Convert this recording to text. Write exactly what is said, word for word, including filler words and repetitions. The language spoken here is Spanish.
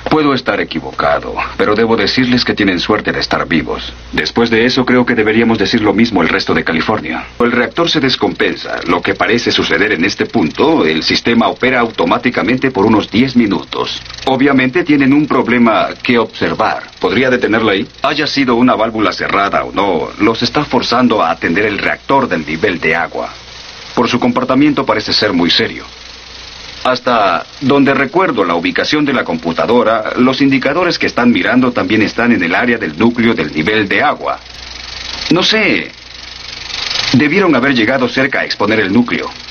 Puedo estar equivocado, pero debo decirles que tienen suerte de estar vivos. Después de eso, creo que deberíamos decir lo mismo el resto de California. El reactor se descompensa, lo que parece suceder en este punto. El sistema opera automáticamente por unos diez minutos. Obviamente tienen un problema que observar. ¿Podría detenerla ahí? Haya sido una válvula cerrada o no, los está forzando a atender el reactor del nivel de agua. Por su comportamiento parece ser muy serio. Hasta donde recuerdo la ubicación de la computadora, los indicadores que están mirando también están en el área del núcleo del nivel de agua. No sé, debieron haber llegado cerca a exponer el núcleo.